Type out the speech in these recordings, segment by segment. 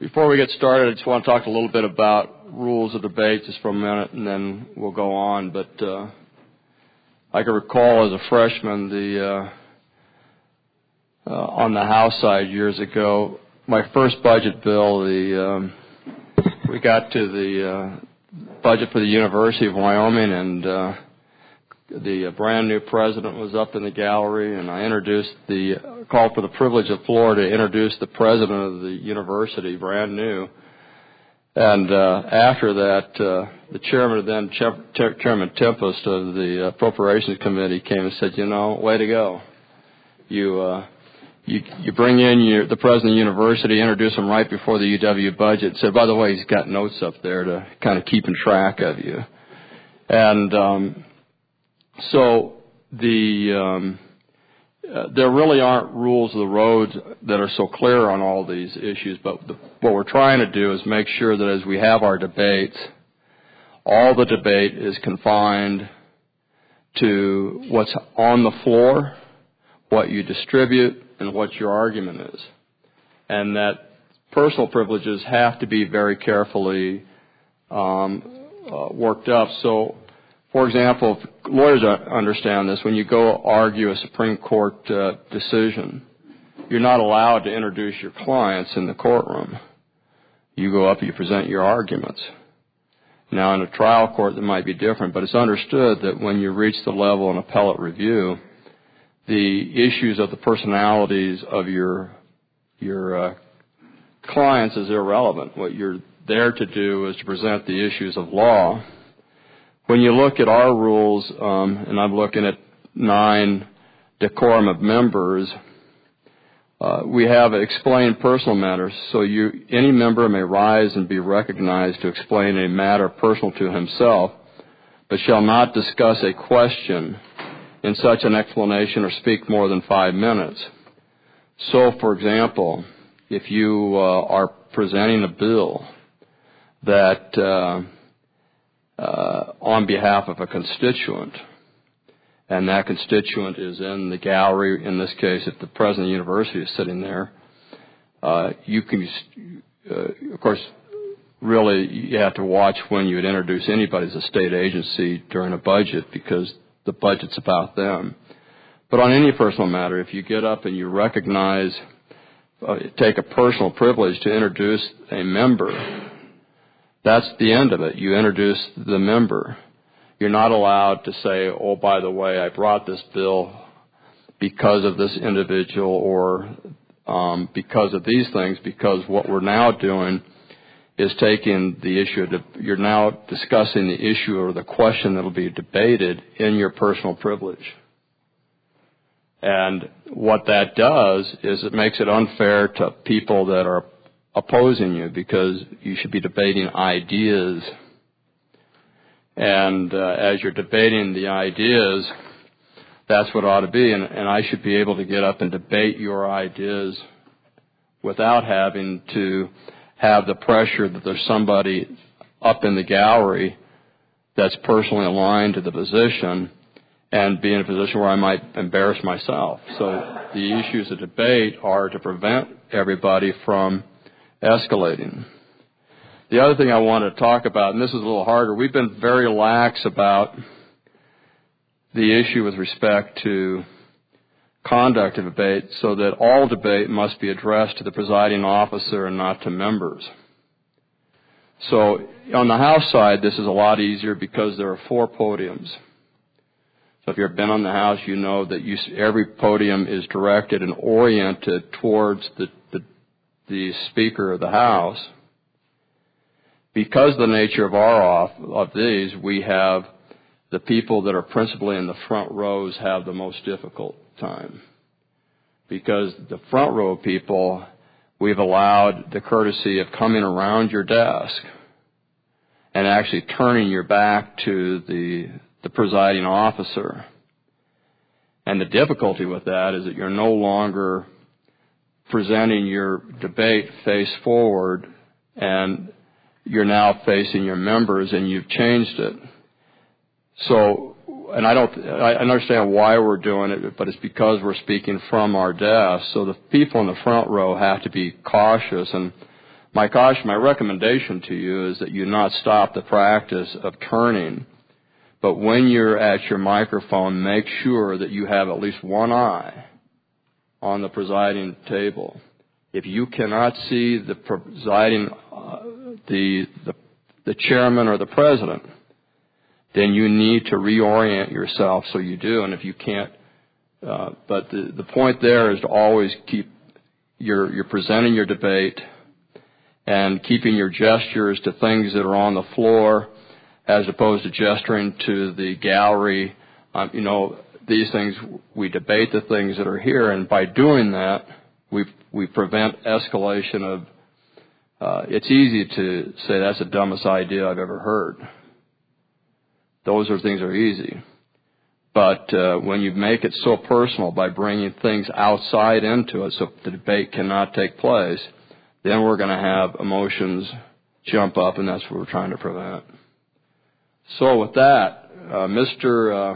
Before we get started, I just want to talk a little bit about rules of debate just for a minute, and then we'll go on. But I can recall as a freshman, on the House side years ago, my first budget bill, we got to the budget for the University of Wyoming, and the brand new president was up in the gallery, and I called for the privilege of floor to introduce the president of the university, brand new. And after that, the chairman, then Chairman Tempest of the Appropriations Committee, came and said, way to go. You bring in the president of the university, introduce him right before the UW budget, said, by the way, he's got notes up there to kind of keep in track of you. And so there really aren't rules of the road that are so clear on all these issues, but what we're trying to do is make sure that as we have our debates, all the debate is confined to what's on the floor, what you distribute, and what your argument is. And that personal privileges have to be very carefully worked up. So, for example, if lawyers understand this, when you go argue a Supreme Court decision, you're not allowed to introduce your clients in the courtroom. You go up and you present your arguments. Now, in a trial court, that might be different, but it's understood that when you reach the level in appellate review, the issues of the personalities of your clients is irrelevant. What you're there to do is to present the issues of law. When you look at our rules, and I'm looking at 9 decorum of members, we have explained personal matters. So any member may rise and be recognized to explain a matter personal to himself, but shall not discuss a question in such an explanation or speak more than 5 minutes. So, for example, if you are presenting a bill that on behalf of a constituent, and that constituent is in the gallery, in this case, if the president of the university is sitting there, you can, of course, really you have to watch when you would introduce anybody as a state agency during a budget because the budget's about them. But on any personal matter, if you get up and you recognize, take a personal privilege to introduce a member, that's the end of it. You introduce the member. You're not allowed to say, oh, by the way, I brought this bill because of this individual or because of these things, because what we're now doing is taking the issue, you're now discussing the issue or the question that will be debated in your personal privilege. And what that does is it makes it unfair to people that are opposing you because you should be debating ideas. And as you're debating the ideas, that's what it ought to be. And I should be able to get up and debate your ideas without having to have the pressure that there's somebody up in the gallery that's personally aligned to the position and be in a position where I might embarrass myself. So the issues of debate are to prevent everybody from escalating. The other thing I want to talk about, and this is a little harder, we've been very lax about the issue with respect to conduct of debate so that all debate must be addressed to the presiding officer and not to members. So on the House side, this is a lot easier because there are 4 podiums. So if you've been on the House, you know that every podium is directed and oriented towards the Speaker of the House. Because of the nature of these, we have the people that are principally in the front rows have the most difficult time. Because the front row people, we've allowed the courtesy of coming around your desk and actually turning your back to the presiding officer. And the difficulty with that is that you're no longer presenting your debate face forward, and you're now facing your members, and you've changed it. So, and I understand why we're doing it, but it's because we're speaking from our desk. So the people in the front row have to be cautious. And My recommendation to you is that you not stop the practice of turning, but when you're at your microphone, make sure that you have at least one eye on the presiding table. If you cannot see the presiding, the chairman or the president, then you need to reorient yourself so you do. And if you can't, but the point there is to always keep you're presenting your debate and keeping your gestures to things that are on the floor as opposed to gesturing to the gallery. These things, we debate the things that are here, and by doing that, we prevent escalation of, it's easy to say that's the dumbest idea I've ever heard. Those things are easy. But when you make it so personal by bringing things outside into it so the debate cannot take place, then we're going to have emotions jump up, and that's what we're trying to prevent. So with that, Mr.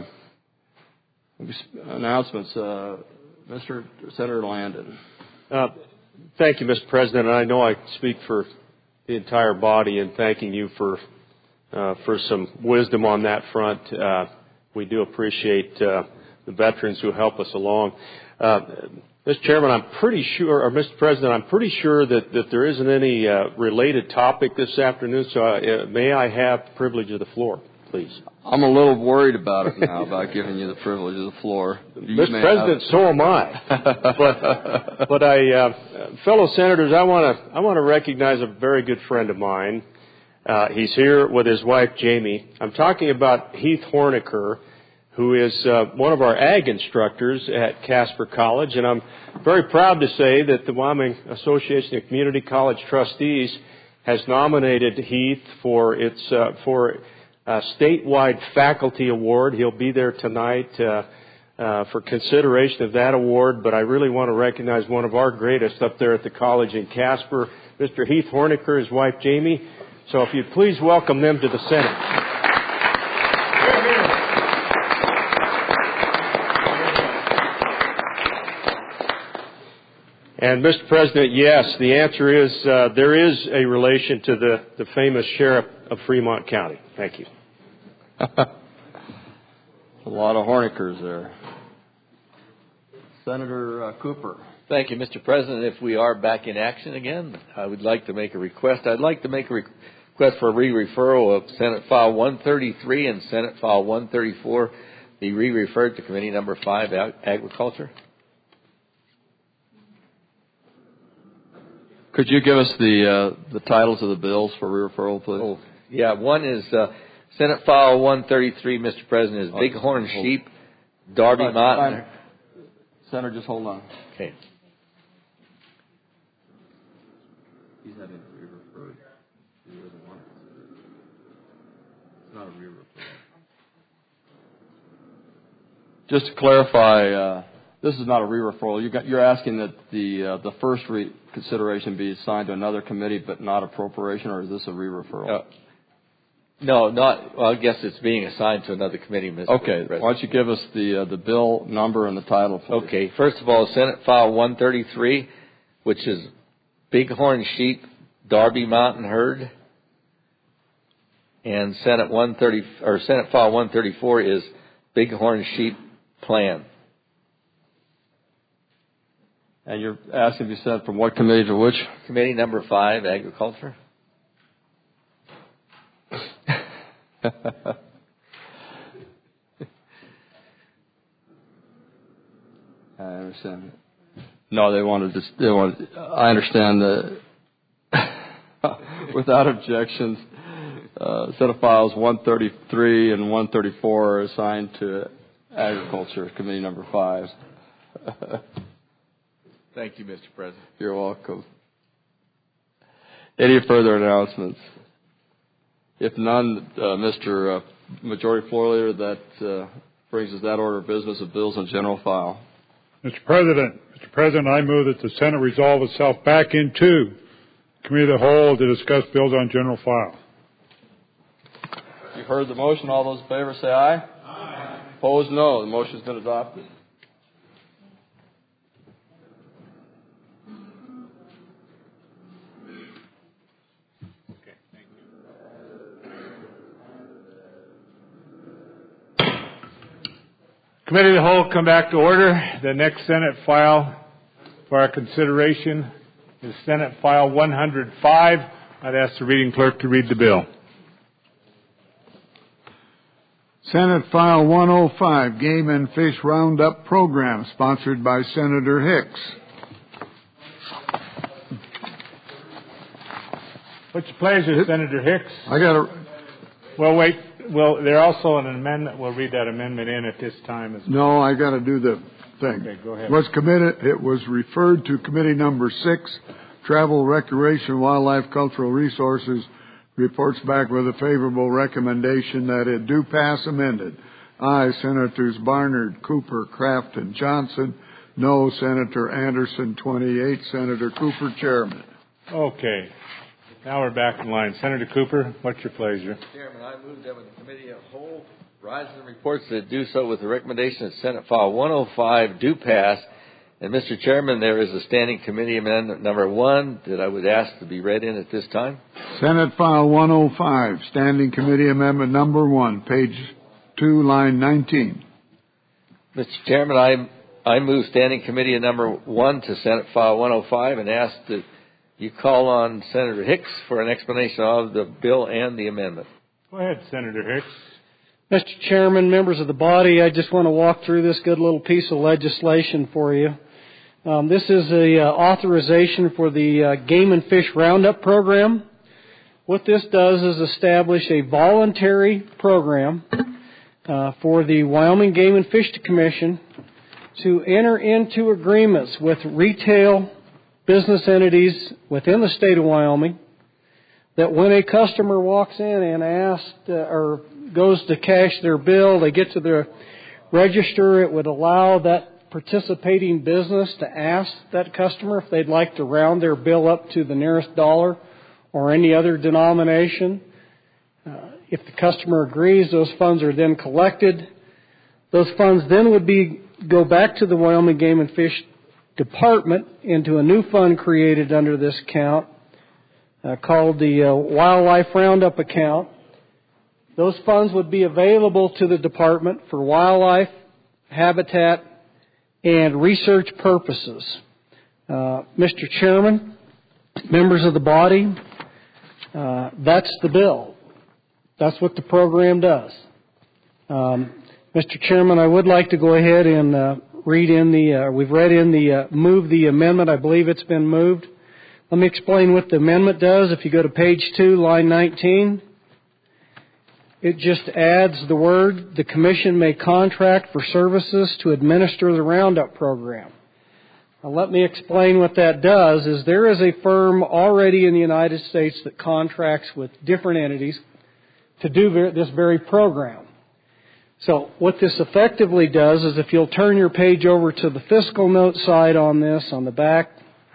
Announcements, Mr. Senator Landon. Thank you, Mr. President. And I know I speak for the entire body in thanking you for some wisdom on that front. We do appreciate the veterans who help us along. Mr. Chairman, Mr. President, I'm pretty sure that there isn't any related topic this afternoon, so may I have the privilege of the floor, please? I'm a little worried about it now, about giving you the privilege of the floor. Mr. President, so am I. But fellow senators, I want to recognize a very good friend of mine. He's here with his wife, Jamie. I'm talking about Heath Horniker, who is one of our ag instructors at Casper College, and I'm very proud to say that the Wyoming Association of Community College Trustees has nominated Heath for its statewide faculty award. He'll be there tonight for consideration of that award, but I really want to recognize one of our greatest up there at the college in Casper, Mr. Heath Horniker, his wife Jamie. So if you'd please welcome them to the Senate. And Mr. President, yes, the answer is there is a relation to the famous sheriff of Fremont County. Thank you. A lot of Hornikers there. Senator Cooper. Thank you, Mr. President. If we are back in action again, I would like to make a request. I'd like to make a request for a re-referral of Senate File 133 and Senate File 134 be re-referred to Committee Number 5, Agriculture. Could you give us the titles of the bills for re-referral, please? Oh, yeah. One is Senate File 133, Mr. President, is Bighorn Sheep, Darby Mountain. Senator, just hold on. Okay. He's having it re-referred. He doesn't want it. It's not a re-referral. Just to clarify, this is not a re-referral. You're asking that the first consideration be assigned to another committee, but not appropriation, or is this a re-referral? No, not. Well, I guess it's being assigned to another committee, Mr. Okay. President. Why don't you give us the bill number and the title, please? Okay. First of all, Senate File 133, which is Bighorn Sheep, Darby Mountain Herd, and Senate File 134 is Bighorn Sheep Plan. And you're asking to be sent from what committee to which? Committee Number 5, Agriculture. I understand. No, they wanted. I understand that. Without objections, set of files 133 and 134 are assigned to Agriculture, Committee Number 5. Thank you, Mr. President. You're welcome. Any further announcements? If none, Mr. Majority Floor Leader, that brings us that order of business of bills in general file. Mr. President, I move that the Senate resolve itself back into Committee of the Whole to discuss bills on general file. You've heard the motion. All those in favor say aye. Aye. Opposed, no. The motion's been adopted. Committee of the Whole come back to order. The next Senate file for our consideration is Senate File 105. I'd ask the reading clerk to read the bill. Senate File 105, Game and Fish Roundup Program, sponsored by Senator Hicks. What's your pleasure, Senator Hicks? I got a... Well, wait. Well, there's also an amendment. We'll read that amendment in at this time as well. No, I got to do the thing. Okay, go ahead. It was referred to Committee Number 6, Travel, Recreation, Wildlife, Cultural Resources, reports back with a favorable recommendation that it do pass amended. Aye, Senators Barnard, Cooper, Kraft, and Johnson. No, Senator Anderson, 28. Senator Cooper, Chairman. Okay. Now we're back in line. Senator Cooper, what's your pleasure? Chairman, I move that when the committee of whole rises and reports that do so with the recommendation that Senate File 105 do pass. And, Mr. Chairman, there is a standing committee amendment number 1 that I would ask to be read in at this time. Senate File 105, Standing Committee Amendment number 1, page 2, line 19. Mr. Chairman, I move standing committee number 1 to Senate File 105 and ask that you call on Senator Hicks for an explanation of the bill and the amendment. Go ahead, Senator Hicks. Mr. Chairman, members of the body, I just want to walk through this good little piece of legislation for you. This is a authorization for the Game and Fish Roundup Program. What this does is establish a voluntary program for the Wyoming Game and Fish Commission to enter into agreements with retail business entities within the state of Wyoming that when a customer walks in and asks or goes to cash their bill, they get to the register, it would allow that participating business to ask that customer if they'd like to round their bill up to the nearest dollar or any other denomination. If the customer agrees, those funds are then collected. Those funds then would go back to the Wyoming Game and Fish Department into a new fund created under this account called the Wildlife Roundup Account. Those funds would be available to the department for wildlife, habitat, and research purposes. Mr. Chairman, members of the body, that's the bill. That's what the program does. Mr. Chairman, I would like to go ahead and move the amendment. I believe it's been moved. Let me explain what the amendment does. If you go to page 2, line 19, it just adds the word, the Commission may contract for services to administer the Roundup program. Now let me explain what that does. Is there is a firm already in the United States that contracts with different entities to do this very program. So what this effectively does is if you'll turn your page over to the fiscal note side on this, on the back,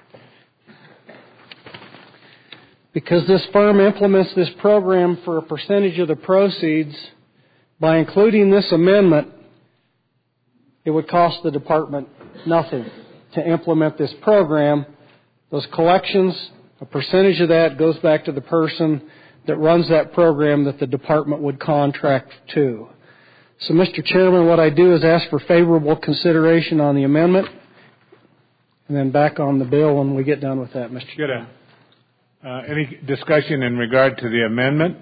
because this firm implements this program for a percentage of the proceeds, by including this amendment, it would cost the department nothing to implement this program. Those collections, a percentage of that goes back to the person that runs that program that the department would contract to. So, Mr. Chairman, what I do is ask for favorable consideration on the amendment and then back on the bill when we get done with that, Mr. Chairman. Any discussion in regard to the amendment?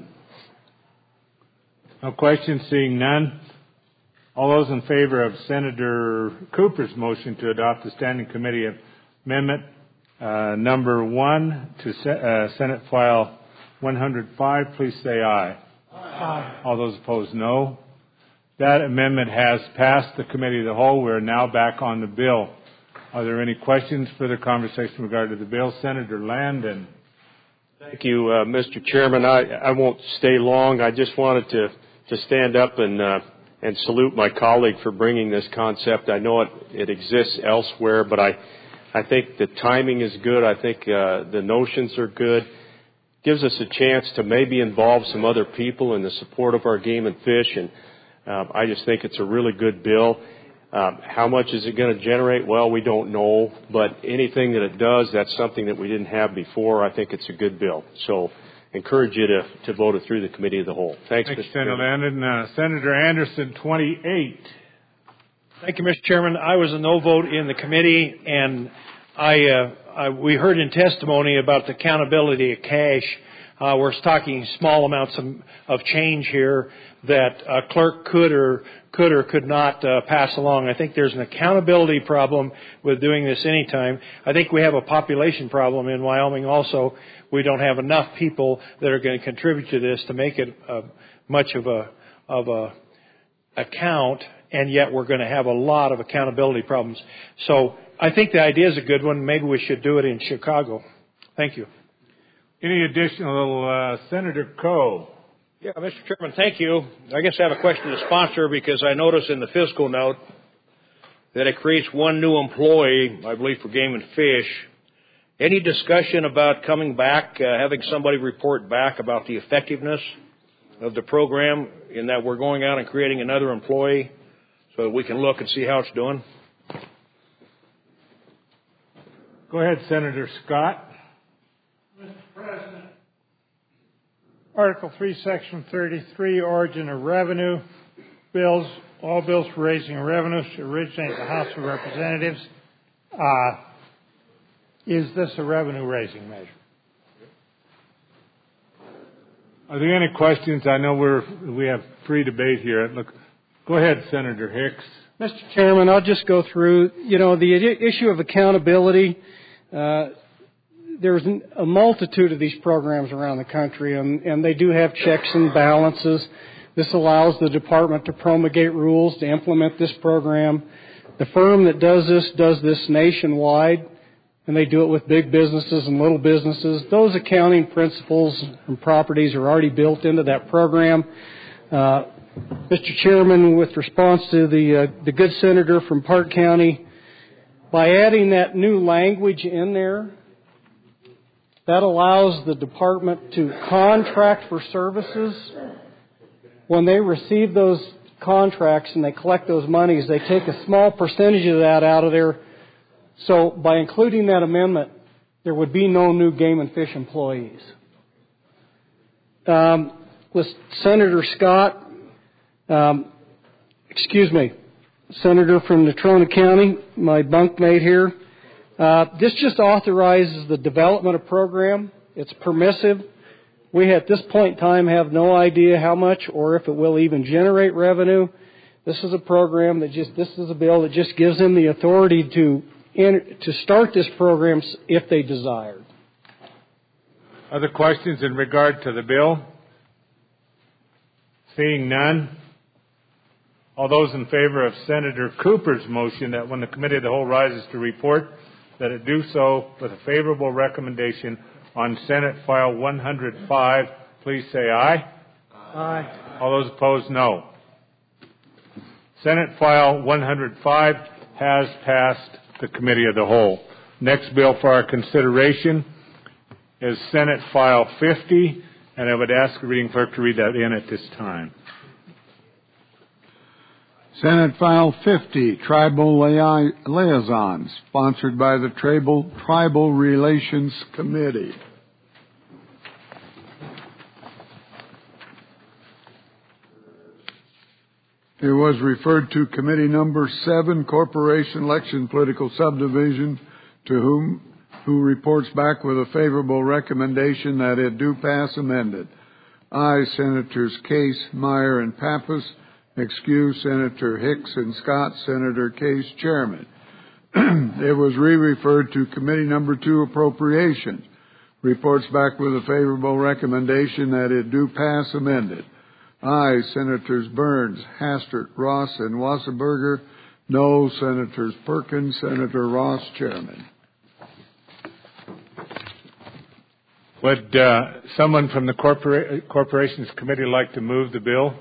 No questions, seeing none. All those in favor of Senator Cooper's motion to adopt the Standing Committee Amendment number 1 to Senate File 105, please say aye. Aye. All those opposed, no. That amendment has passed the Committee of the Whole. We're now back on the bill. Are there any questions, further conversation in regard to the bill? Senator Landon. Thank you, Mr. Chairman. I won't stay long. I just wanted to stand up and salute my colleague for bringing this concept. I know it exists elsewhere, but I think the timing is good. I think the notions are good. Gives us a chance to maybe involve some other people in the support of our game and fish, and I just think it's a really good bill. How much is it going to generate? Well, we don't know, but anything that it does, that's something that we didn't have before. I think it's a good bill. So encourage you to vote it through the Committee of the Whole. Thanks, Mr. Senator Landon. Senator Anderson, 28. Thank you, Mr. Chairman. I was a no vote in the committee, and we heard in testimony about the accountability of cash. We're talking small amounts of change here that a clerk could or could not pass along. I think there's an accountability problem with doing this anytime. I think we have a population problem in Wyoming also. We don't have enough people that are going to contribute to this to make it much of a account, and yet we're going to have a lot of accountability problems. So I think the idea is a good one. Maybe we should do it in Chicago. Thank you. Any additional, Senator Coe? Yeah, Mr. Chairman, thank you. I guess I have a question to the sponsor because I noticed in the fiscal note that it creates one new employee, I believe, for Game and Fish. Any discussion about coming back, having somebody report back about the effectiveness of the program in that we're going out and creating another employee so that we can look and see how it's doing? Go ahead, Senator Scott. Mr. President, Article 3, Section 33, Origin of Revenue. Bills, all bills for raising revenue should originate in the House of Representatives. Is this a revenue-raising measure? Are there any questions? I know we have free debate here. Look, go ahead, Senator Hicks. Mr. Chairman, I'll just go through, the issue of accountability. There's a multitude of these programs around the country, and they do have checks and balances. This allows the department to promulgate rules to implement this program. The firm that does this nationwide, and they do it with big businesses and little businesses. Those accounting principles and properties are already built into that program. Mr. Chairman, with response to the good senator from Park County, by adding that new language in there, that allows the department to contract for services. When they receive those contracts and they collect those monies, they take a small percentage of that out of there. So by including that amendment, there would be no new Game and Fish employees. With Senator Scott, Senator from Natrona County, my bunkmate here, this just authorizes the development of program. It's permissive. We at this point in time have no idea how much or if it will even generate revenue. This is a program this is a bill that just gives them the authority to start this program if they desire. Other questions in regard to the bill? Seeing none. All those in favor of Senator Cooper's motion that when the Committee of the Whole rises to report, that it do so with a favorable recommendation on Senate File 105, please say aye. Aye. All those opposed, no. Senate File 105 has passed the Committee of the Whole. Next bill for our consideration is Senate File 50, and I would ask the reading clerk to read that in at this time. Senate File 50, Tribal Liaisons, sponsored by the Tribal Relations Committee. It was referred to Committee Number 7, Corporation Election Political Subdivision, who reports back with a favorable recommendation that it do pass amended. I, Senators Case, Meyer, and Pappas. Excuse Senator Hicks and Scott, Senator Case, Chairman. It was re-referred to Committee Number 2, Appropriations. Reports back with a favorable recommendation that it do pass amended. I, Senators Burns, Hastert, Ross, and Wasserberger. No, Senators Perkins, Senator Ross, Chairman. Would someone from the Corporations Committee like to move the bill?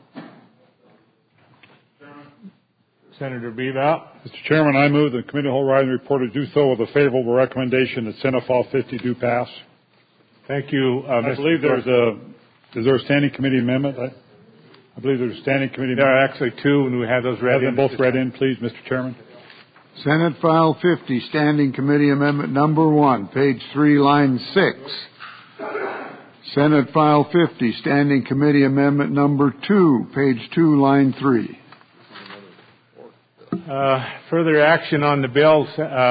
Senator Beavat. Mr. Chairman, I move the Committee of the Whole Rising Report to do so with a favorable recommendation that Senate File 50 do pass. Thank you, I believe is there a standing committee amendment? I believe there's a standing committee amendment. There are actually two, and we have those read in. Have them both read in, please, Mr. Chairman. Senate File 50, Standing Committee Amendment Number 1, page 3, line 6. Senate File 50, Standing Committee Amendment Number 2, page 2, line 3. Further action on the bills.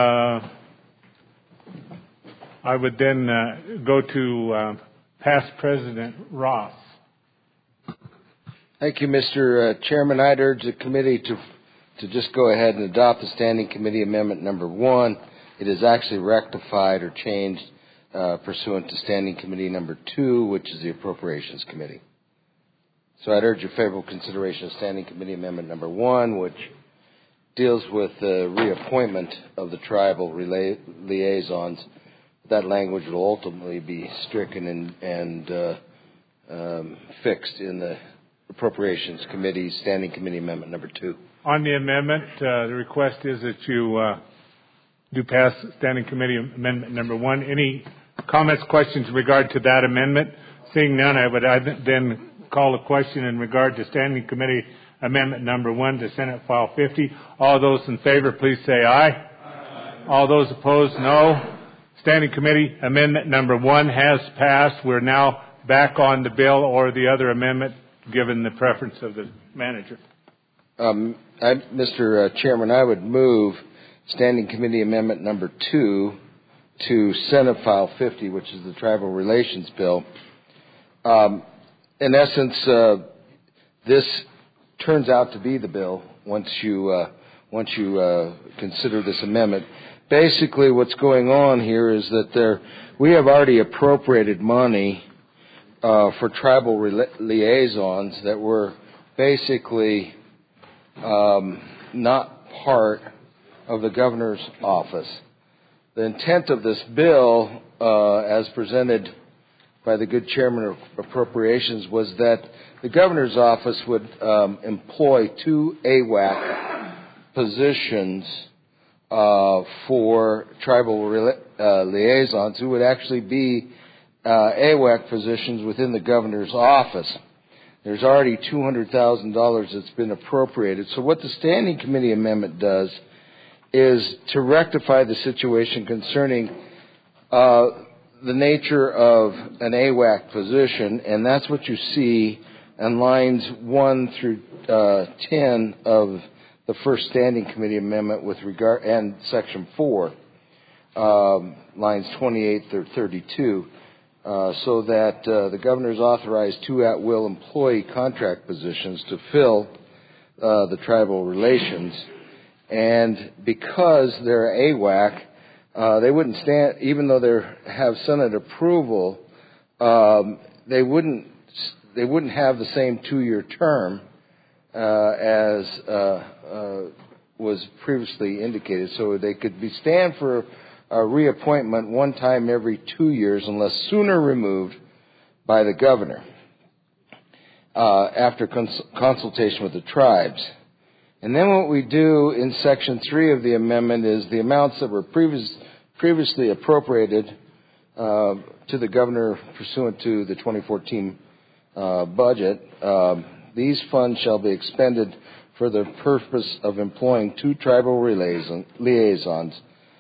I would then go to past President Ross. Thank you, Mr. Chairman. I'd urge the committee to just go ahead and adopt the Standing Committee Amendment number 1. It is actually rectified or changed pursuant to Standing Committee number 2, which is the Appropriations Committee. So I'd urge your favorable consideration of Standing Committee Amendment number 1, which deals with the reappointment of the tribal liaisons. That language will ultimately be stricken and fixed in the Appropriations Committee, Standing Committee Amendment number 2. On the amendment, the request is that you do pass Standing Committee Amendment number 1. Any comments, questions in regard to that amendment? Seeing none, I would then call a question in regard to Standing Committee Amendment number 1 to Senate File 50. All those in favor, please say aye. Aye. All those opposed, no. Standing Committee Amendment number 1 has passed. We're now back on the bill or the other amendment, given the preference of the manager. Mr. Chairman, I would move Standing Committee Amendment number 2 to Senate File 50, which is the Tribal Relations Bill. In essence, this turns out to be the bill once you consider this amendment. Basically, what's going on here is that we have already appropriated money for tribal liaisons that were basically not part of the governor's office. The intent of this bill, as presented by the good chairman of Appropriations, was that the governor's office would employ 2 AWAC positions for tribal liaisons who would actually be AWAC positions within the governor's office. There's already $200,000 that's been appropriated. So what the Standing Committee Amendment does is to rectify the situation concerning the nature of an AWAC position, and that's what you see in lines 1 through 10 of the first Standing Committee Amendment with regard, and Section 4, lines 28 through 32, so that the governor's authorized 2 at-will employee contract positions to fill the tribal relations. And because they're AWAC, they wouldn't stand, even though they have Senate approval, they wouldn't have the same 2-year term as was previously indicated. So they could stand for a reappointment one time every 2 years unless sooner removed by the governor after consultation with the tribes. And then what we do in Section 3 of the amendment is the amounts that were previously appropriated to the governor pursuant to the 2014 budget, these funds shall be expended for the purpose of employing 2 tribal liaisons.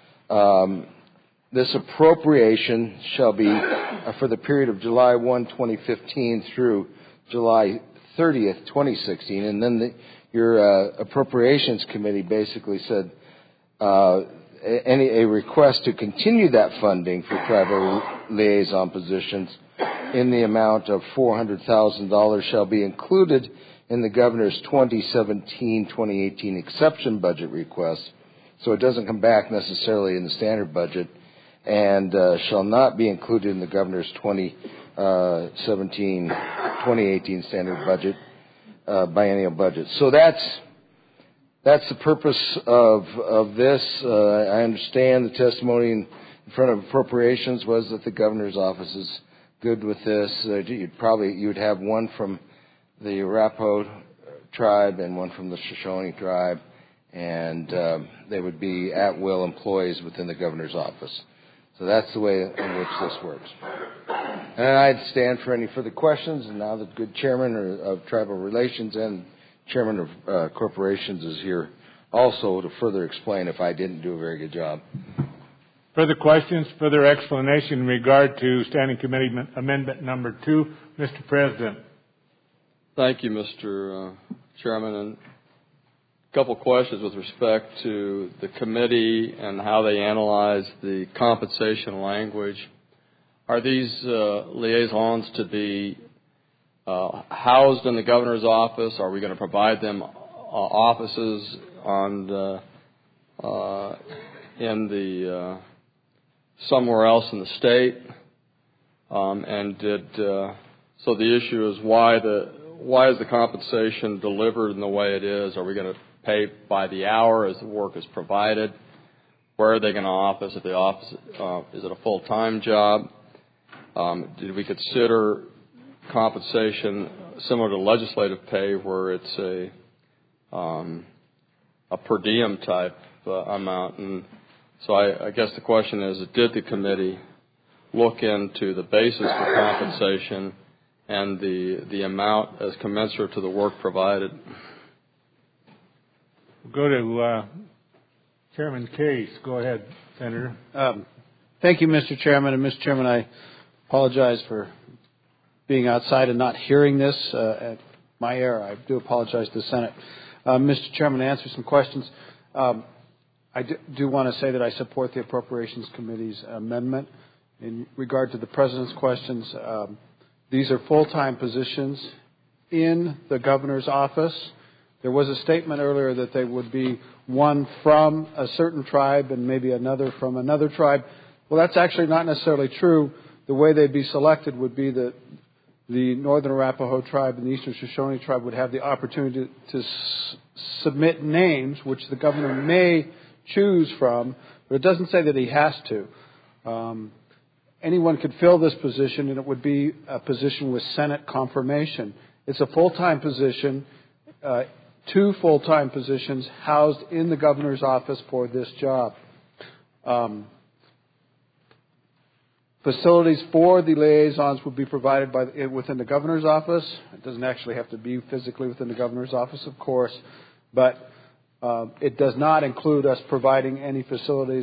This appropriation shall be for the period of July 1, 2015 through July 30th, 2016. And then your Appropriations Committee basically said a request to continue that funding for tribal liaison positions in the amount of $400,000 shall be included in the governor's 2017-2018 exception budget request, so it doesn't come back necessarily in the standard budget, and shall not be included in the governor's 2017-2018 standard budget, biennial budget. So that's the purpose of this. I understand the testimony in front of Appropriations was that the governor's office is good with this. You'd have one from the Arapaho tribe and one from the Shoshone tribe, and they would be at-will employees within the governor's office. So that's the way in which this works. And I'd stand for any further questions, and now the good chairman of Tribal Relations and chairman of Corporations is here also to further explain if I didn't do a very good job. Further questions, further explanation in regard to Standing Committee Amendment number 2. Mr. President. Thank you, Mr. Chairman. And couple questions with respect to the committee and how they analyze the compensation language. Are these liaisons to be housed in the governor's office? Are we going to provide them offices in the somewhere else in the state? So the issue is why is the compensation delivered in the way it is? Are we going to pay by the hour as the work is provided? Where are they going to office? At the office, is it a full-time job? Did we consider compensation similar to legislative pay, where it's a per diem type amount? And so I guess the question is, did the committee look into the basis for compensation and the amount as commensurate to the work provided? We'll go to Chairman Case. Go ahead, Senator. Thank you, Mr. Chairman. And Mr. Chairman, I apologize for being outside and not hearing this. At my error, I do apologize to the Senate. Mr. Chairman, to answer some questions, I do want to say that I support the Appropriations Committee's amendment. In regard to the President's questions, these are full-time positions in the governor's office. There was a statement earlier that they would be one from a certain tribe and maybe another from another tribe. Well, that's actually not necessarily true. The way they'd be selected would be that the Northern Arapaho tribe and the Eastern Shoshone tribe would have the opportunity to submit names, which the governor may choose from, but it doesn't say that he has to. Anyone could fill this position, and it would be a position with Senate confirmation. It's a full-time position, 2 full-time positions housed in the governor's office for this job. Facilities for the liaisons would be provided within the governor's office. It doesn't actually have to be physically within the governor's office, of course, but it does not include us providing any facilities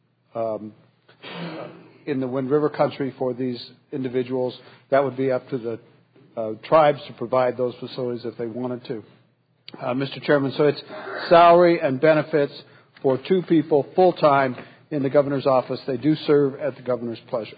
in the Wind River country for these individuals. That would be up to the tribes to provide those facilities if they wanted to. Mr. Chairman, so it's salary and benefits for 2 people full-time in the governor's office. They do serve at the governor's pleasure.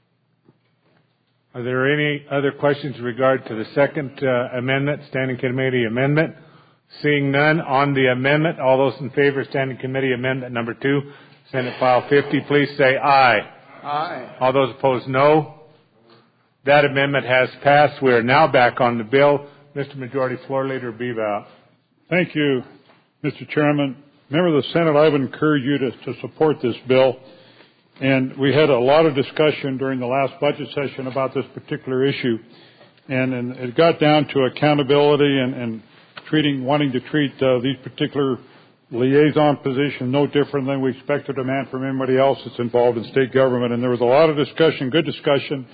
Are there any other questions in regard to the second amendment, Standing Committee Amendment? Seeing none, on the amendment, all those in favor of Standing Committee Amendment number 2, Senate File 50, please say aye. Aye. All those opposed, no. That amendment has passed. We are now back on the bill. Mr. Majority Floor Leader Bebout. Thank you, Mr. Chairman. Members of the Senate, I would encourage you to support this bill. And we had a lot of discussion during the last budget session about this particular issue. And it got down to accountability and wanting to treat these particular liaison positions no different than we expect or demand from anybody else that's involved in state government. And there was a lot of discussion, good discussion.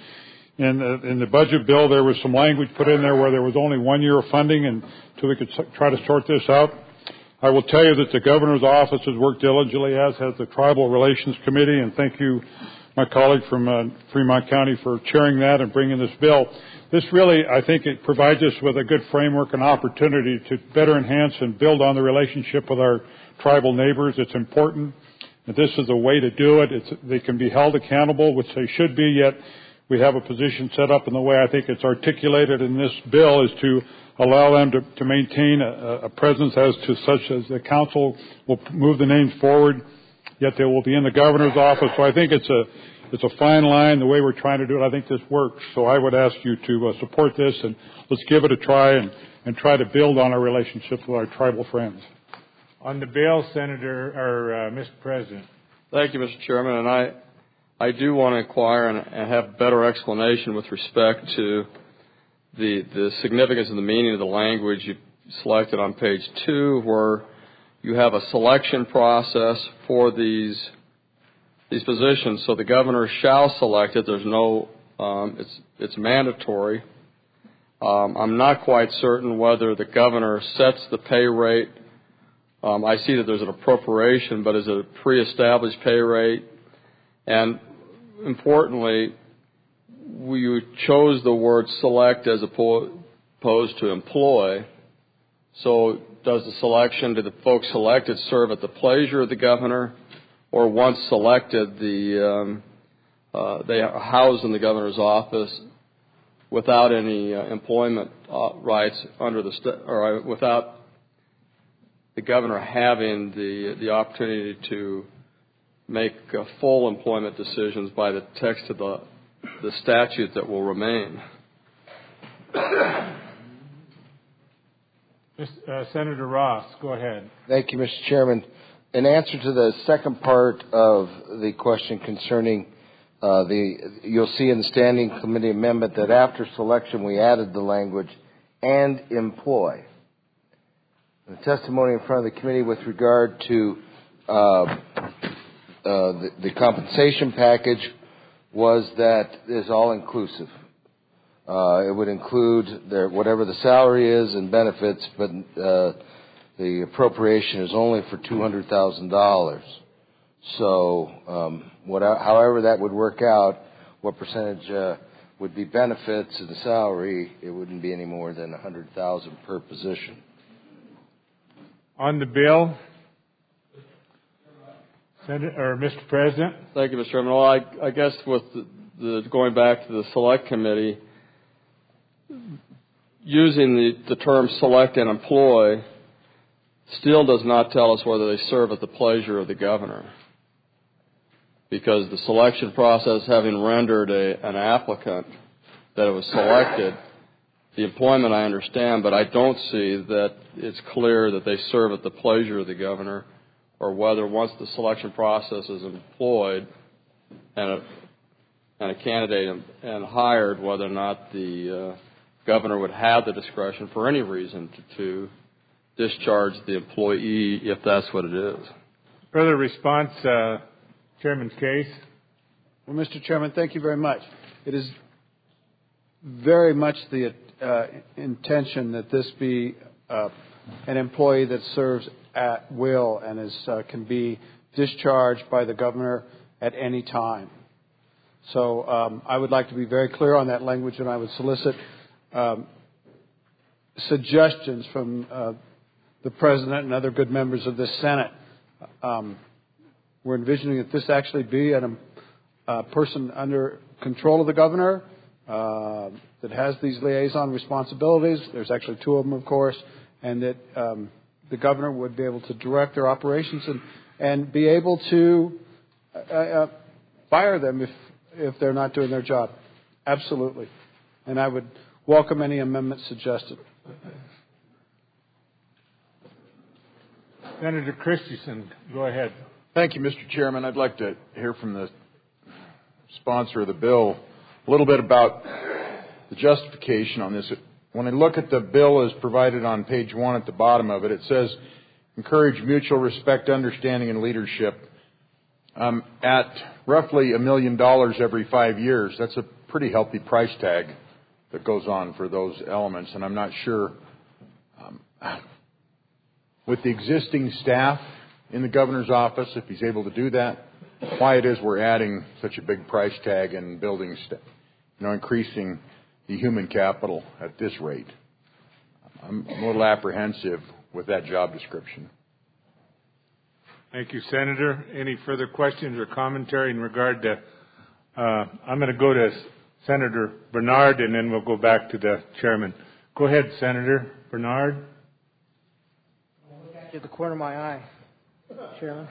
In the budget bill, there was some language put in there where there was only 1 year of funding until we could try to sort this out. I will tell you that the governor's office has worked diligently, as has the Tribal Relations Committee, and thank you, my colleague from Fremont County, for chairing that and bringing this bill. This really, I think, it provides us with a good framework and opportunity to better enhance and build on the relationship with our tribal neighbors. It's important that this is a way to do it. They can be held accountable, which they should be, yet we have a position set up in the way I think it's articulated in this bill is to allow them to maintain a presence as to such as the council will move the names forward, yet they will be in the governor's office. So I think it's a fine line, the way we're trying to do it. I think this works. So I would ask you to support this, and let's give it a try and try to build on our relationships with our tribal friends. On the bill, Mr. President. Thank you, Mr. Chairman. And I do want to inquire and have better explanation with respect to the significance and the meaning of the language you selected on page 2, where you have a selection process for these positions. So the governor shall select it. There's no, it's mandatory. I'm not quite certain whether the governor sets the pay rate. I see that there's an appropriation, but is it a pre-established pay rate? And importantly, you chose the word select as opposed to employ. So does the selection, do the folks selected serve at the pleasure of the governor, or once selected, they are housed in the governor's office without any employment rights under or without the governor having the opportunity to make full employment decisions by the text of the statute that will remain. Senator Ross, go ahead. Thank you, Mr. Chairman. In answer to the second part of the question concerning you'll see in the Standing Committee amendment that after selection we added the language, and employ. The testimony in front of the committee with regard to the compensation package was that is all-inclusive. It would include whatever the salary is and benefits, but the appropriation is only for $200,000. So, however that would work out, what percentage would be benefits of the salary, it wouldn't be any more than $100,000 per position. On the bill, Mr. President. Thank you, Mr. Chairman. Well, I guess with going back to the Select Committee, using the term select and employ still does not tell us whether they serve at the pleasure of the governor, because the selection process having rendered an applicant that it was selected, the employment I understand, but I don't see that it's clear that they serve at the pleasure of the governor, or whether once the selection process is employed and a candidate and hired, whether or not the governor would have the discretion for any reason to discharge the employee if that's what it is. Further response, Chairman's case. Well, Mr. Chairman, thank you very much. It is very much the intention that this be an employee that serves at will and can be discharged by the governor at any time. So I would like to be very clear on that language, and I would solicit suggestions from the President and other good members of this Senate. We're envisioning that this actually be a person under control of the governor that has these liaison responsibilities. There's actually two of them, of course, and that the governor would be able to direct their operations and be able to fire them if they're not doing their job. Absolutely. And I would welcome any amendments suggested. Senator Christensen, go ahead. Thank you, Mr. Chairman. I'd like to hear from the sponsor of the bill a little bit about the justification on this. When I look at the bill as provided on page 1 at the bottom of it, it says, encourage mutual respect, understanding, and leadership. At roughly $1 million every 5 years, that's a pretty healthy price tag that goes on for those elements. And I'm not sure, with the existing staff in the governor's office, if he's able to do that, why it is we're adding such a big price tag and building, increasing the human capital at this rate. I'm a little apprehensive with that job description. Thank you, Senator. Any further questions or commentary in regard to, I'm going to go to Senator Bernard, and then we'll go back to the chairman. Go ahead, Senator Bernard. At the corner of my eye, Chairman.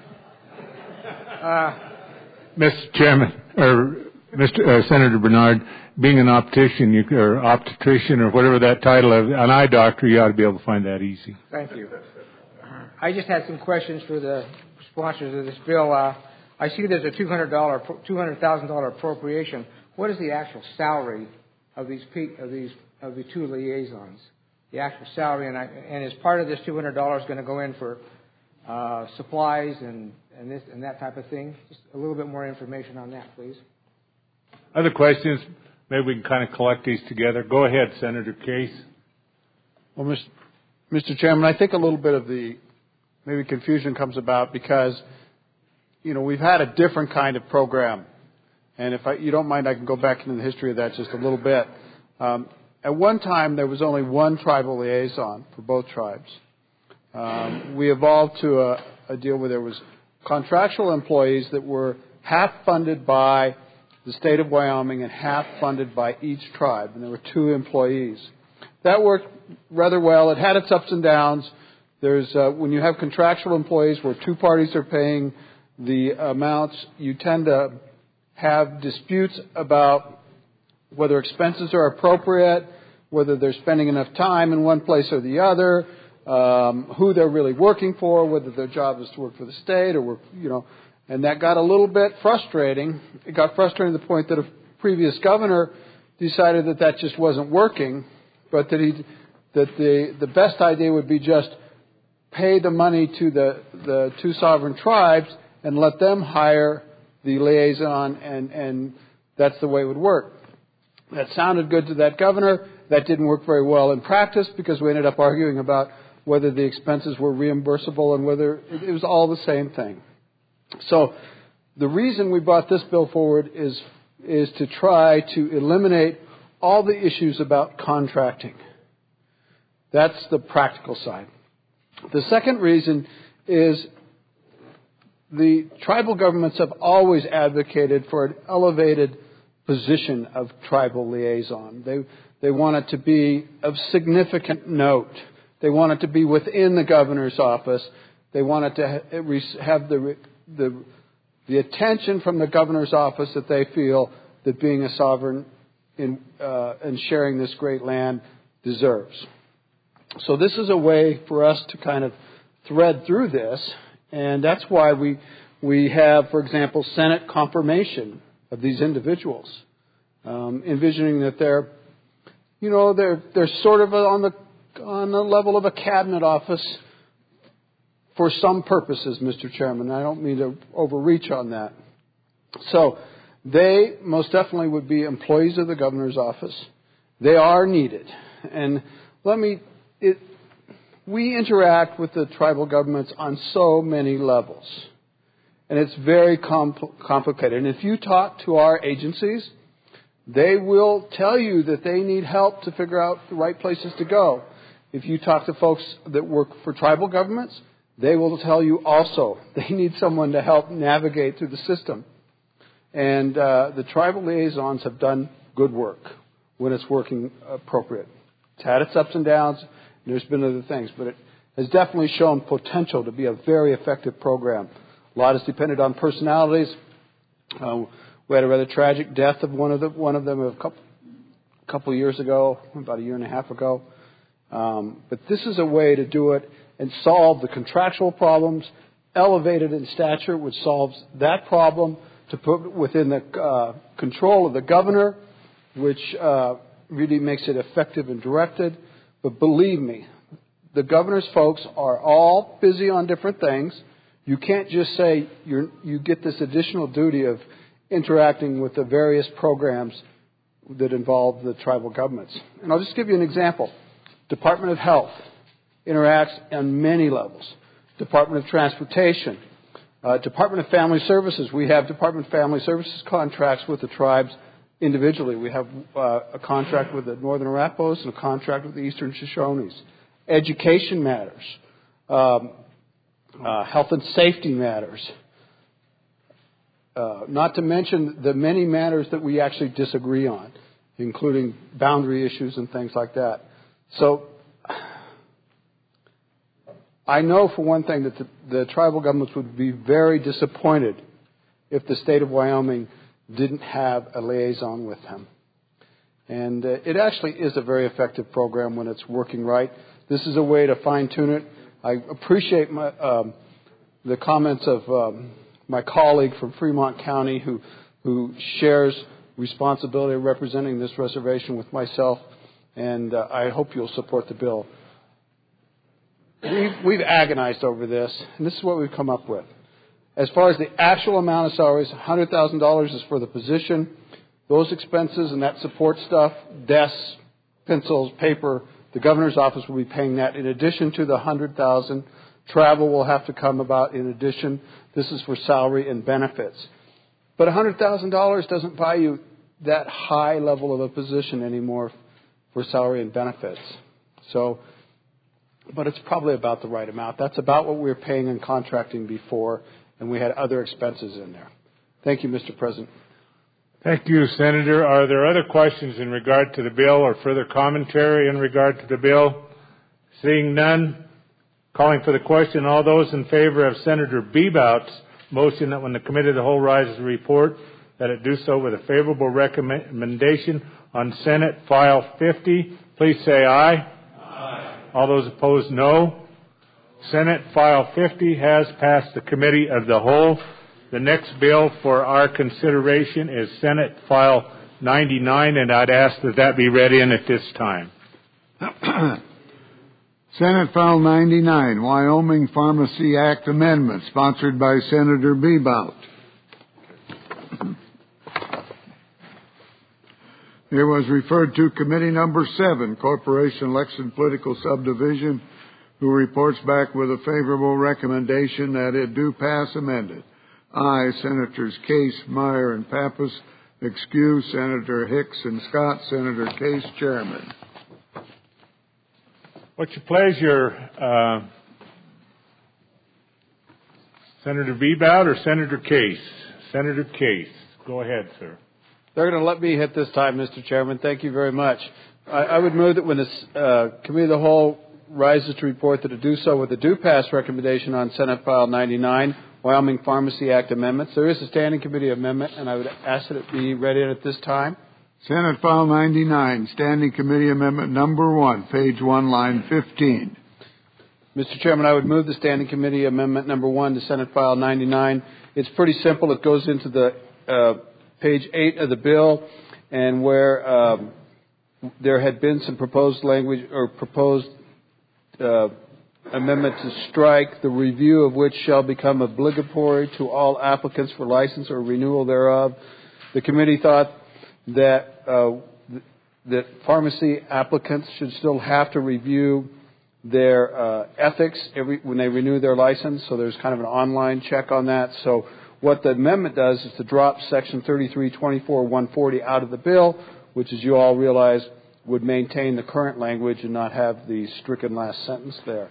Mr. Chairman, or Senator Bernard, being an optician or obstetrician or whatever that title of an eye doctor, you ought to be able to find that easy. Thank you. I just had some questions for the sponsors of this bill. I see there's a $200,000 appropriation. What is the actual salary of the two liaisons? The actual salary, and is part of this $200 going to go in for supplies and that type of thing? Just a little bit more information on that, please. Other questions? Maybe we can kind of collect these together. Go ahead, Senator Case. Well, Mr. Chairman, I think a little bit of the maybe confusion comes about because, we've had a different kind of program. And if you don't mind, I can go back into the history of that just a little bit. At one time, there was only one tribal liaison for both tribes. We evolved to a deal where there was contractual employees that were half funded by the state of Wyoming and half funded by each tribe, and there were 2 employees. That worked rather well. It had its ups and downs. There's when you have contractual employees where 2 parties are paying the amounts, you tend to have disputes about whether expenses are appropriate, whether they're spending enough time in one place or the other, who they're really working for, whether their job is to work for the state or work, and that got a little bit frustrating. It got frustrating to the point that a previous governor decided that just wasn't working, but that the best idea would be just pay the money to the 2 sovereign tribes and let them hire the liaison, and that's the way it would work. That sounded good to that governor. That didn't work very well in practice because we ended up arguing about whether the expenses were reimbursable and whether it was all the same thing. So the reason we brought this bill forward is to try to eliminate all the issues about contracting. That's the practical side. The second reason is the tribal governments have always advocated for an elevated position of tribal liaison. They want it to be of significant note. They want it to be within the governor's office. They want it to have the attention from the governor's office that they feel that being a sovereign and sharing this great land deserves. So this is a way for us to kind of thread through this, and that's why we have, for example, Senate confirmation of these individuals, envisioning that they're sort of on the level of a cabinet office for some purposes, Mr. Chairman. I don't mean to overreach on that. So they most definitely would be employees of the governor's office. They are needed, and we interact with the tribal governments on so many levels, and it's very complicated. And if you talk to our agencies, they will tell you that they need help to figure out the right places to go. If you talk to folks that work for tribal governments, they will tell you also they need someone to help navigate through the system. And the tribal liaisons have done good work when it's working appropriate. It's had its ups and downs, and there's been other things, but it has definitely shown potential to be a very effective program. A lot has depended on personalities. We had a rather tragic death of one of them a couple of years ago, about a year and a half ago. But this is a way to do it and solve the contractual problems, elevate it in stature, which solves that problem, to put within the control of the governor, which really makes it effective and directed. But believe me, the governor's folks are all busy on different things. You can't just say you get this additional duty of interacting with the various programs that involve the tribal governments. And I'll just give you an example. Department of Health interacts on many levels. Department of Transportation, Department of Family Services. We have Department of Family Services contracts with the tribes individually. We have a contract with the Northern Arapahoes and a contract with the Eastern Shoshones. Education matters. Health and safety matters. Not to mention the many matters that we actually disagree on, including boundary issues and things like that. So I know for one thing that the tribal governments would be very disappointed if the state of Wyoming didn't have a liaison with them. And it actually is a very effective program when it's working right. This is a way to fine-tune it. I appreciate the comments of my colleague from Fremont County who shares responsibility of representing this reservation with myself, and I hope you'll support the bill. We've agonized over this, and this is what we've come up with. As far as the actual amount of salaries, $100,000 is for the position. Those expenses and that support stuff, desks, pencils, paper, the governor's office will be paying that in addition to the $100,000. Travel will have to come about in addition. This is for salary and benefits. But $100,000 doesn't buy you that high level of a position anymore for salary and benefits. So but it's probably about the right amount. That's about what we were paying in contracting before, and we had other expenses in there. Thank you, Mr. President. Thank you, Senator. Are there other questions in regard to the bill or further commentary in regard to the bill? Seeing none, calling for the question, all those in favor of Senator Bebout's motion that when the Committee of the Whole rises to report, that it do so with a favorable recommendation on Senate File 50, please say aye. Aye. All those opposed, no. Senate File 50 has passed the Committee of the Whole. The next bill for our consideration is Senate File 99, and I'd ask that that be read in at this time. Senate File 99, Wyoming Pharmacy Act Amendment, sponsored by Senator Bebout. It was referred to Committee Number 7, Corporation Election Political Subdivision, who reports back with a favorable recommendation that it do pass amended. Aye, Senators Case, Meyer, and Pappas. Excuse, Senator Hicks and Scott. Senator Case, Chairman. What's your pleasure, Senator Bebout or Senator Case? Senator Case. Go ahead, sir. They're going to let me hit this time, Mr. Chairman. Thank you very much. I would move that when the Committee of the Whole rises to report that it do so with a do pass recommendation on Senate File 99, Wyoming Pharmacy Act Amendments. There is a Standing Committee amendment, and I would ask that it be read in at this time. Senate File 99, Standing Committee Amendment Number 1, page 1, line 15. Mr. Chairman, I would move the Standing Committee Amendment Number 1 to Senate File 99. It's pretty simple. It goes into the page 8 of the bill, and where there had been some proposed language or proposed amendment to strike, the review of which shall become obligatory to all applicants for license or renewal thereof. The committee thought that that pharmacy applicants should still have to review their ethics when they renew their license, so there's kind of an online check on that. So what the amendment does is to drop Section 3324-140 out of the bill, which, as you all realize, would maintain the current language and not have the stricken last sentence there.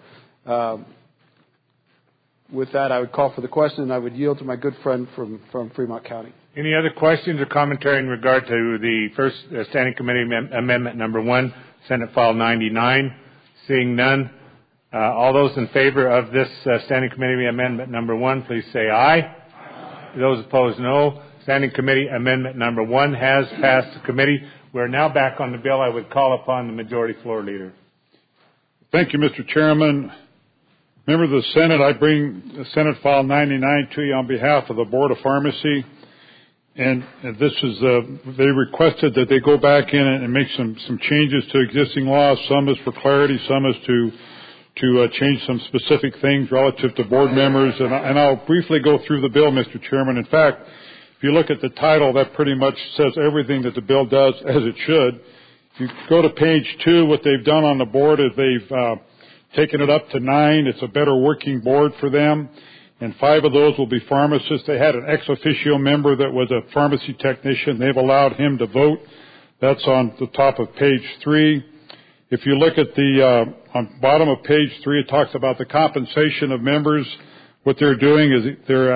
With that, I would call for the question, and I would yield to my good friend from Fremont County. Any other questions or commentary in regard to the first Standing Committee Amendment Number 1, Senate File 99? Seeing none, all those in favor of this Standing Committee Amendment Number 1, please say aye. Aye. Those opposed, no. Standing Committee Amendment Number 1 has passed the committee. We're now back on the bill. I would call upon the Majority Floor Leader. Thank you, Mr. Chairman. Members of the Senate, I bring Senate File 99 to you on behalf of the Board of Pharmacy. And this is, they requested that they go back in and make some changes to existing laws. Some is for clarity, some is to change some specific things relative to board members. And I'll briefly go through the bill, Mr. Chairman. In fact, if you look at the title, that pretty much says everything that the bill does, as it should. If you go to page 2, what they've done on the board is they've taken it up to 9. It's a better working board for them. And 5 of those will be pharmacists. They had an ex officio member that was a pharmacy technician. They've allowed him to vote. That's on the top of page 3. If you look at the on bottom of page 3, it talks about the compensation of members. What they're doing is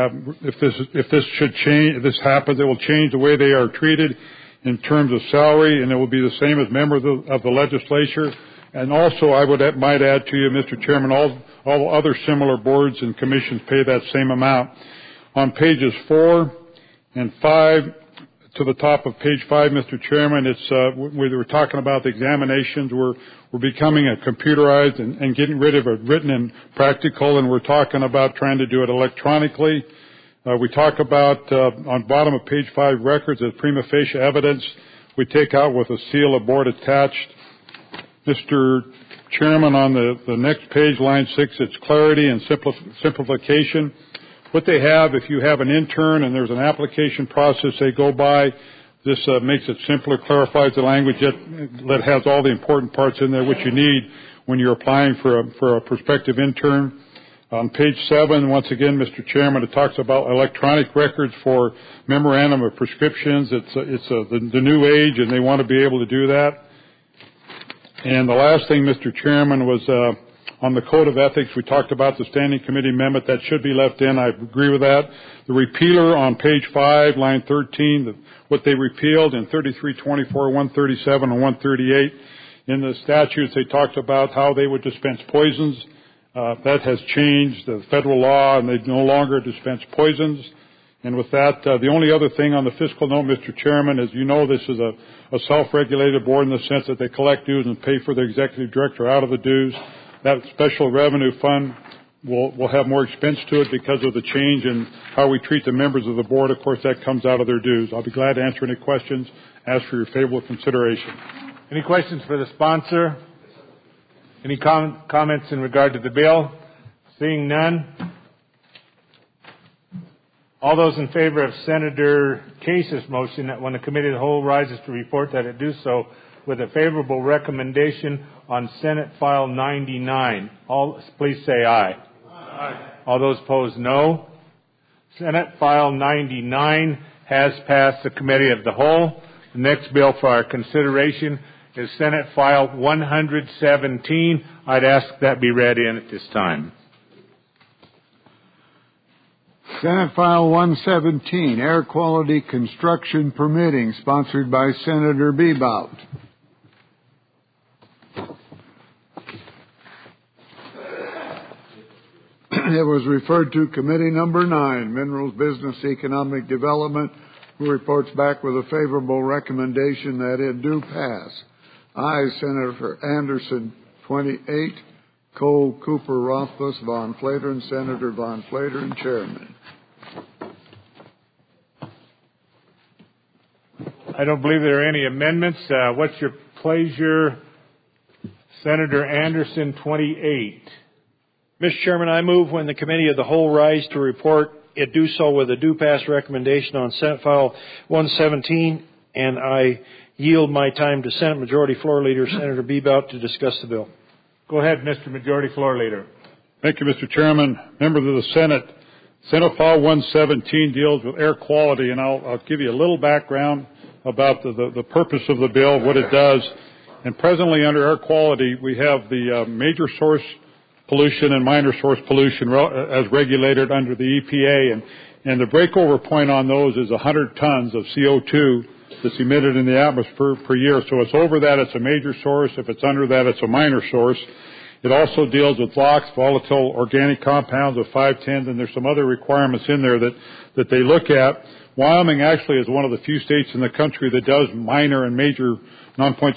if this should change, if this happens, it will change the way they are treated in terms of salary, and it will be the same as members of the legislature. And also, I might add to you, Mr. Chairman, all other similar boards and commissions pay that same amount. On pages 4 and 5, to the top of page 5, Mr. Chairman, it's we were talking about the examinations. We're becoming a computerized and getting rid of a written and practical, and we're talking about trying to do it electronically. We talk about on bottom of page 5 records as prima facie evidence. We take out with a seal of board attached. Mr. Chairman, on the next page, line 6, it's clarity and simplification. What they have, if you have an intern and there's an application process they go by, this makes it simpler, clarifies the language that has all the important parts in there, which you need when you're applying for a prospective intern. On page 7, once again, Mr. Chairman, it talks about electronic records for memorandum of prescriptions. It's the new age, and they want to be able to do that. And the last thing, Mr. Chairman, was On the Code of Ethics, we talked about the Standing Committee amendment. That should be left in. I agree with that. The repealer on page 5, line 13, what they repealed in 3324, 137, and 138. In the statutes, they talked about how they would dispense poisons. That has changed, the federal law, and they no longer dispense poisons. And with that, the only other thing on the fiscal note, Mr. Chairman, is you know this is a self-regulated board in the sense that they collect dues and pay for the executive director out of the dues. That special revenue fund will have more expense to it because of the change in how we treat the members of the board. Of course, that comes out of their dues. I'll be glad to answer any questions. Ask for your favorable consideration. Any questions for the sponsor? Any comments in regard to the bill? Seeing none. All those in favor of Senator Case's motion that when the committee of the whole rises to report that it do so with a favorable recommendation on Senate File 99. All, please say aye. Aye. All those opposed, no. Senate File 99 has passed the committee of the whole. The next bill for our consideration is Senate File 117. I'd ask that be read in at this time. Senate File 117, Air Quality Construction Permitting, sponsored by Senator Bebout. It was referred to Committee Number 9, Minerals Business Economic Development, who reports back with a favorable recommendation that it do pass. Ayes, Senator Anderson, 28, Cole, Cooper, Rothfuss, Von Flateren, Senator Von Flateren, Chairman. I don't believe there are any amendments. What's your pleasure, Senator Anderson, 28? Mr. Chairman, I move when the committee of the whole rise to report, it do so with a do pass recommendation on Senate File 117, and I yield my time to Senate Majority Floor Leader Senator Bebout to discuss the bill. Go ahead, Mr. Majority Floor Leader. Thank you, Mr. Chairman. Members of the Senate, Senate File 117 deals with air quality, and I'll give you a little background about the purpose of the bill, what it does. And presently under air quality, we have the major source pollution and minor source pollution as regulated under the EPA. And the breakover point on those is 100 tons of CO2 that's emitted in the atmosphere per year. So it's over that, it's a major source. If it's under that, it's a minor source. It also deals with VOX, volatile organic compounds of 510, and there's some other requirements in there that they look at. Wyoming actually is one of the few states in the country that does minor and major non-point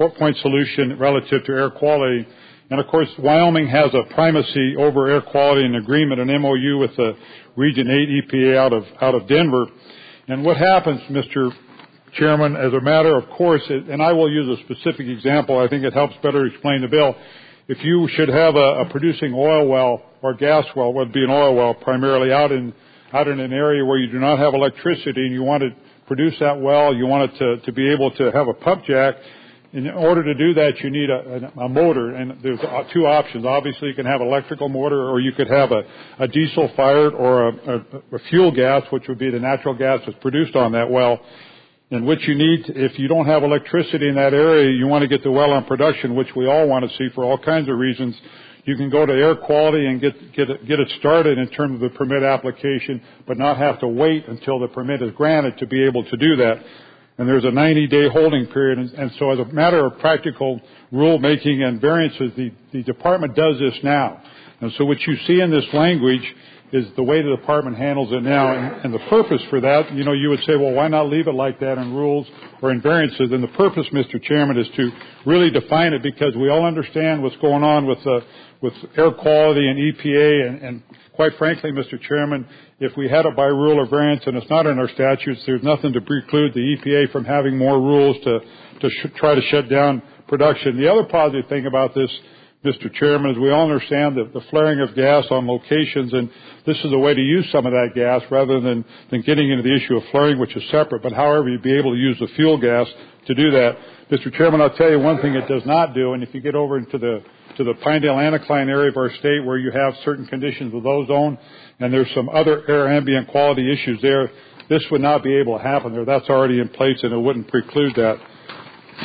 solution relative to air quality. And of course, Wyoming has a primacy over air quality and agreement, an MOU with the Region 8 EPA out of Denver. And what happens, Mr. Chairman, as a matter of course, and I will use a specific example, I think it helps better explain the bill. If you should have a producing oil well or gas well, would be an oil well primarily out in an area where you do not have electricity and you want to produce that well, you want it to be able to have a pump jack. In order to do that, you need a motor, and there's two options. Obviously, you can have an electrical motor, or you could have a diesel-fired or a fuel gas, which would be the natural gas that's produced on that well. And what you need, if you don't have electricity in that area, you want to get the well on production, which we all want to see for all kinds of reasons. You can go to air quality and get it started in terms of the permit application, but not have to wait until the permit is granted to be able to do that. And there's a 90-day holding period. And so as a matter of practical rulemaking and variances, the department does this now. And so what you see in this language is the way the department handles it now. And the purpose for that, you would say, well, why not leave it like that in rules or in variances? And the purpose, Mr. Chairman, is to really define it, because we all understand what's going on with air quality and EPA. And quite frankly, Mr. Chairman, if we had it by rule or variance, and it's not in our statutes, there's nothing to preclude the EPA from having more rules to try to shut down production. The other positive thing about this, Mr. Chairman, is we all understand that the flaring of gas on locations, and this is a way to use some of that gas rather than getting into the issue of flaring, which is separate. But however, you'd be able to use the fuel gas to do that. Mr. Chairman, I'll tell you one thing it does not do, and if you get over into the Pinedale Anticline area of our state where you have certain conditions with ozone, and there's some other air ambient quality issues there, this would not be able to happen there. That's already in place, and it wouldn't preclude that.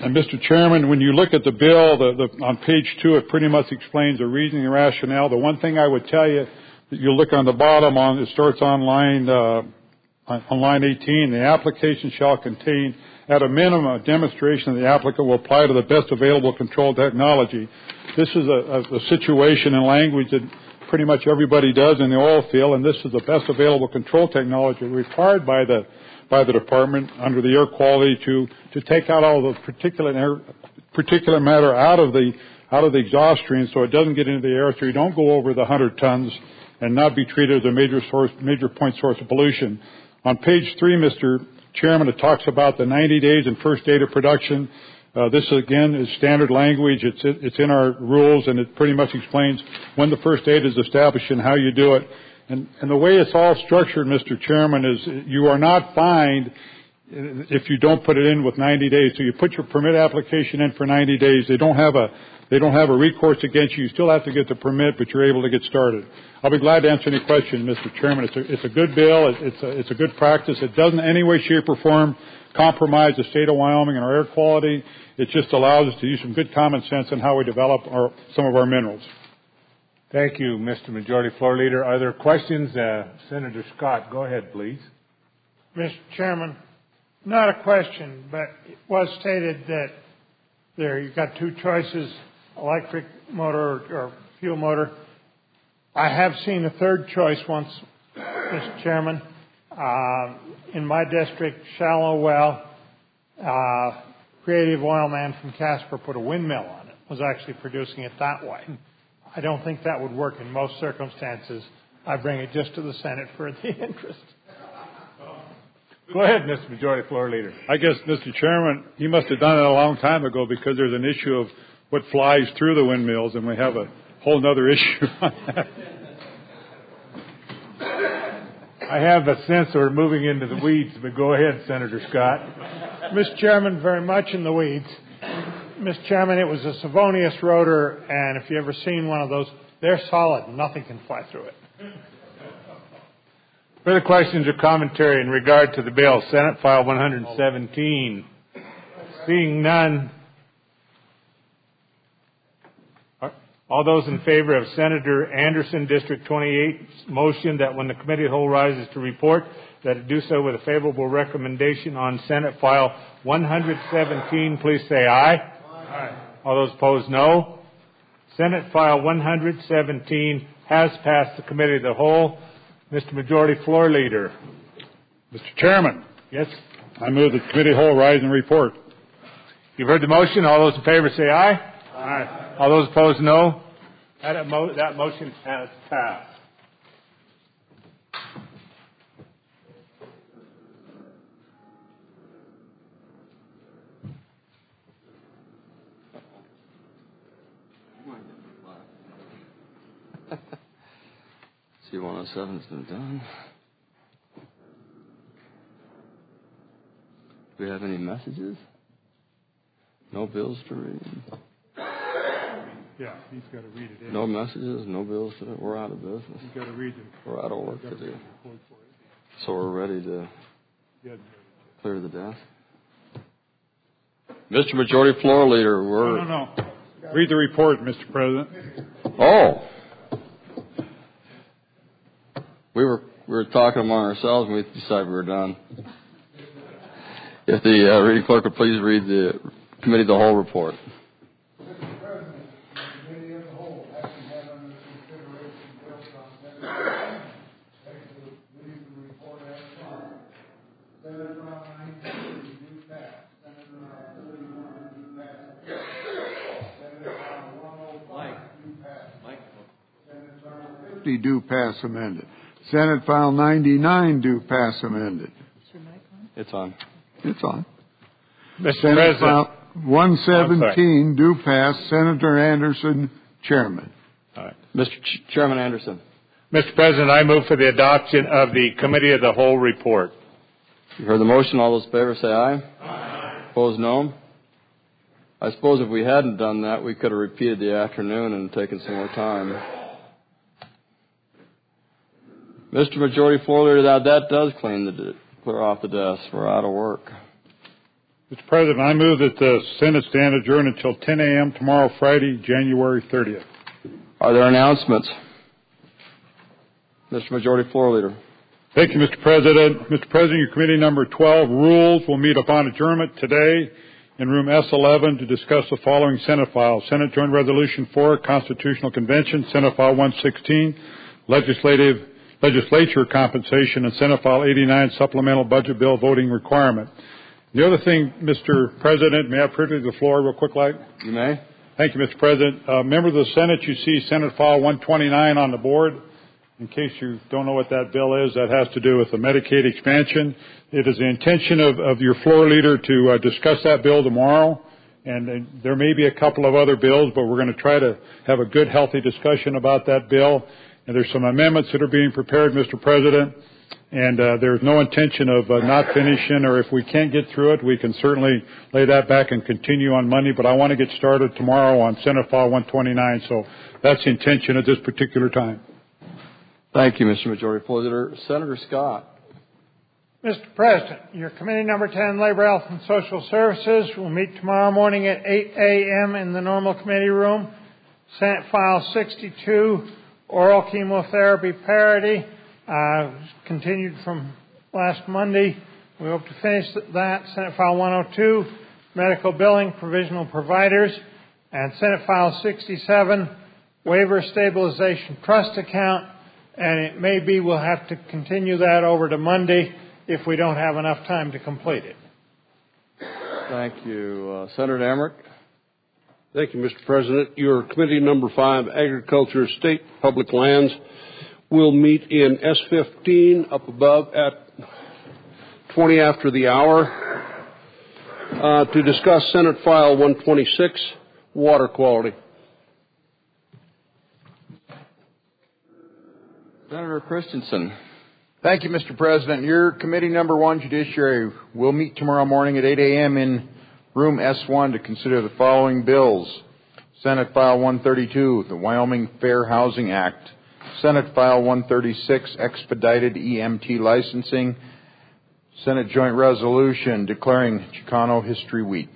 And Mr. Chairman, when you look at the bill, on page 2, it pretty much explains the reasoning and rationale. The one thing I would tell you, that you look on the bottom, it starts on line 18. The application shall contain, at a minimum, a demonstration that the applicant will apply to the best available control technology. This is a situation and language that pretty much everybody does in the oil field, and this is the best available control technology required by the department under the air quality to take out all the particulate matter out of the exhaust stream, so it doesn't get into the air, so you don't go over the 100 tons and not be treated as a major point source of pollution. On page 3, Mr. Chairman, it talks about the 90 days and first date of production. This again is standard language. It's in our rules, and it pretty much explains when the first date is established and how you do it. And the way it's all structured, Mr. Chairman, is you are not fined if you don't put it in with 90 days. So you put your permit application in for 90 days. They don't have a recourse against you. You still have to get the permit, but you're able to get started. I'll be glad to answer any questions, Mr. Chairman. It's a good bill. It's a good practice. It doesn't in any way, shape, or form compromise the state of Wyoming and our air quality. It just allows us to use some good common sense in how we develop some of our minerals. Thank you, Mr. Majority Floor Leader. Are there questions? Senator Scott, go ahead, please. Mr. Chairman, not a question, but it was stated that you've got two choices, electric motor or fuel motor. I have seen a third choice once, Mr. Chairman. In my district, Shallow Well, Creative Oil Man from Casper put a windmill on it, was actually producing it that way. I don't think that would work in most circumstances. I bring it just to the Senate for the interest. Go ahead, Mr. Majority Floor Leader. I guess, Mr. Chairman, he must have done it a long time ago because there's an issue of what flies through the windmills, and we have a whole other issue on that. I have a sense that we're moving into the weeds, but go ahead, Senator Scott. Mr. Chairman, very much in the weeds. Mr. Chairman, it was a Savonius rotor, and if you've ever seen one of those, they're solid. Nothing can fly through it. Further questions or commentary in regard to the bill? Senate File 117. Seeing none. All those in favor of Senator Anderson, District 28's motion that when the committee of the whole rises to report, that it do so with a favorable recommendation on Senate File 117, please say aye. Aye. All those opposed, no. Senate File 117 has passed the committee of the whole. Mr. Majority Floor Leader. Mr. Chairman. Yes? I move the committee of the whole rise and report. You've heard the motion. All those in favor say aye. Aye. All those opposed, no. That motion has passed. C-107's been done. Do we have any messages? No bills to read? Yeah, he's got to read it in. No messages, no bills to read. We're out of business. He's got to read it. We're out of work to do. So we're ready to clear the desk. Mr. Majority Floor Leader, we're... No. Read the report, Mr. President. Oh. We were talking among ourselves and we decided we were done. If the reading clerk would please read the committee of the whole report. Do pass amended. Senate File 99 do pass amended. It's on. It's on. Mr. Senate President. File 117 do pass. Senator Anderson, Chairman. All right. Mr. Chairman Anderson. Mr. President, I move for the adoption of the committee of the whole report. You heard the motion. All those in favor say aye. Aye. Opposed, no. I suppose if we hadn't done that, we could have repeated the afternoon and taken some more time. Mr. Majority Floor Leader, that does clear off the desk. We're out of work. Mr. President, I move that the Senate stand adjourned until 10 a.m. tomorrow, Friday, January 30th. Are there announcements? Mr. Majority Floor Leader. Thank you, Mr. President. Mr. President, your committee number 12, Rules, will meet upon adjournment today in room S11 to discuss the following Senate files. Senate Joint Resolution 4, Constitutional Convention, Senate File 116, Legislature Compensation, and Senate File 89, Supplemental Budget Bill Voting Requirement. The other thing, Mr. President, may I privilege the floor real quick, like? You may. Thank you, Mr. President. Members of the Senate, you see Senate File 129 on the board. In case you don't know what that bill is, that has to do with the Medicaid expansion. It is the intention of your floor leader to discuss that bill tomorrow. And there may be a couple of other bills, but we're going to try to have a good, healthy discussion about that bill. And there's some amendments that are being prepared, Mr. President. And there's no intention of not finishing, or if we can't get through it, we can certainly lay that back and continue on Monday. But I want to get started tomorrow on Senate File 129, so that's the intention at this particular time. Thank you, Mr. Majority Floor Leader. Senator Scott. Mr. President, your committee number 10, Labor, Health, and Social Services, will meet tomorrow morning at 8 a.m. in the normal committee room. Senate File 62, Oral Chemotherapy Parity, continued from last Monday. We hope to finish that. Senate File 102, Medical Billing Provisional Providers, and Senate File 67, Waiver Stabilization Trust Account, and it may be we'll have to continue that over to Monday if we don't have enough time to complete it. Thank you. Senator Emmerich. Thank you, Mr. President. Your committee number 5, Agriculture, State, Public Lands, will meet in S15 up above at 20 after the hour to discuss Senate File 126, water quality. Senator Christensen. Thank you, Mr. President. Your committee number 1, Judiciary, will meet tomorrow morning at 8 a.m. in room S1 to consider the following bills. Senate File 132, the Wyoming Fair Housing Act. Senate File 136, Expedited EMT Licensing. Senate Joint Resolution declaring Chicano History Week.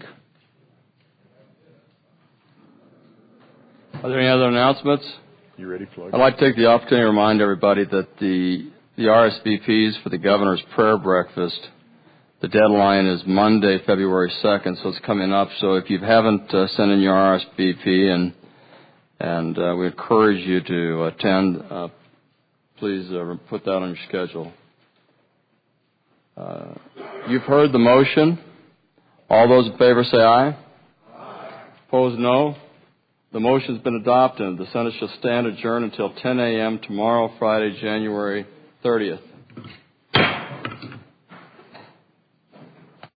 Are there any other announcements? You ready, Floyd? I'd like to take the opportunity to remind everybody that the RSVPs for the Governor's Prayer Breakfast, the deadline is Monday, February 2nd, so it's coming up. So if you haven't sent in your RSVP and we encourage you to attend, please put that on your schedule. You've heard the motion. All those in favor say aye. Aye. Opposed, no. The motion has been adopted. The Senate shall stand adjourned until 10 a.m. tomorrow, Friday, January 30th.